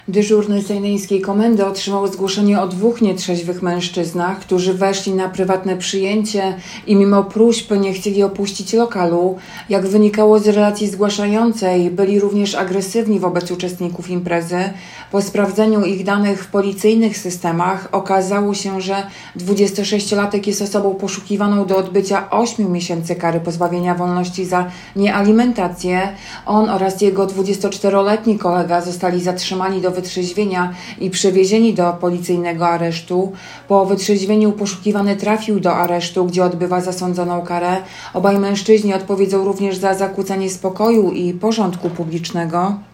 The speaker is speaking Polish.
Dyżurny sejneńskiej komendy otrzymał zgłoszenie o 2 nietrzeźwych mężczyznach, którzy weszli na prywatne przyjęcie i mimo próśb nie chcieli opuścić lokalu. Jak wynikało z relacji zgłaszającej, byli również agresywni wobec uczestników imprezy. Po sprawdzeniu ich danych w policyjnych systemach okazało się, że 26-latek jest osobą poszukiwaną do odbycia 8 miesięcy kary pozbawienia wolności za niealimentację. On oraz jego 24-letni kolega zostali zatrzymani do wytrzeźwienia i przewiezieni do policyjnego aresztu. Po wytrzeźwieniu poszukiwany trafił do aresztu, gdzie odbywa zasądzoną karę. Obaj mężczyźni odpowiedzą również za zakłócanie spokoju i porządku publicznego.